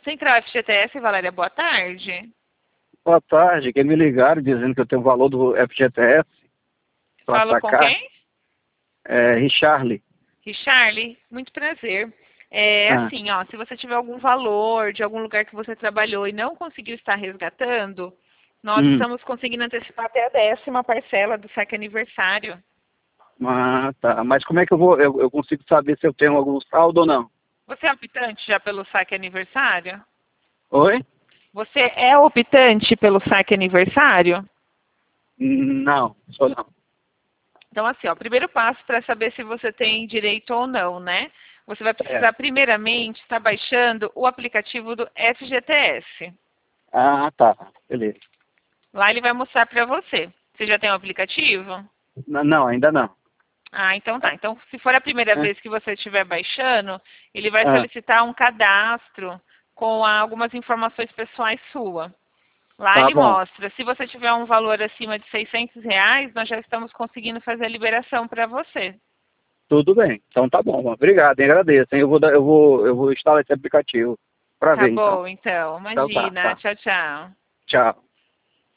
Central FGTS, Valéria, boa tarde. Boa tarde, que me ligaram dizendo que eu tenho o valor do FGTS para Falo com sacar. quem? Richarley. Richarley, muito prazer. Assim, ó, se você tiver algum valor de algum lugar que você trabalhou e não conseguiu estar resgatando, nós estamos conseguindo antecipar até a 10ª parcela do saque aniversário. Ah, tá. Mas como é que eu consigo saber se eu tenho algum saldo ou não? Você é optante já pelo saque aniversário? Oi? Você é optante pelo saque aniversário? Não, sou não. Então, assim, ó, o primeiro passo para saber se você tem direito ou não, né? Você vai precisar, primeiramente, estar baixando o aplicativo do FGTS. Ah, tá. Beleza. Lá ele vai mostrar para você. Você já tem o aplicativo? Não, ainda não. Ah, então tá. Então, se for a primeira vez que você estiver baixando, ele vai solicitar um cadastro com algumas informações pessoais suas. Lá Tá ele bom. mostra. Se você tiver um valor acima de R$ 600, nós já estamos conseguindo fazer a liberação para você. Tudo bem. Então tá bom. Obrigado, hein? Agradeço, hein? Eu vou instalar esse aplicativo para Tá ver, então. bom, então. Então tá, Imagina. tá. Tchau, tchau. Tchau.